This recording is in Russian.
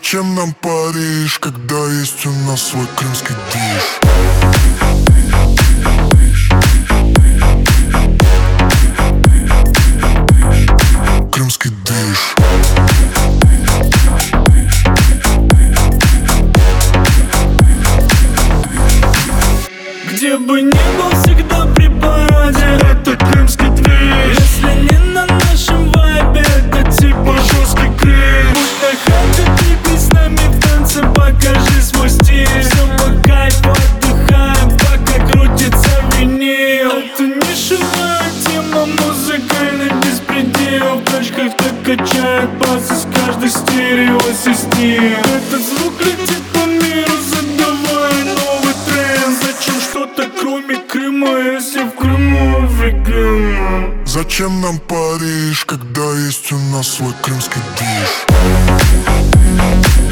Зачем нам Париж, когда есть у нас свой крымский движ? Крымский движ. Где бы ни был, всегда при параде. Это крымский движ. Если не на нашем вайбе, это типа жесткий кринж. будь на хате, двигай с нами в танце, покажи свой стиль. Все по кайфу, отдыхаем, пока крутится винил. Это нишевая тема, музыкальный беспредел. В тачках так качает бас из каждой стереосистем. Этот звук летит по миру, задавая новый тренд. Зачем что-то кроме Крыма, если в Крыму офигенно? Зачем нам Париж, когда есть у нас свой крымский движ?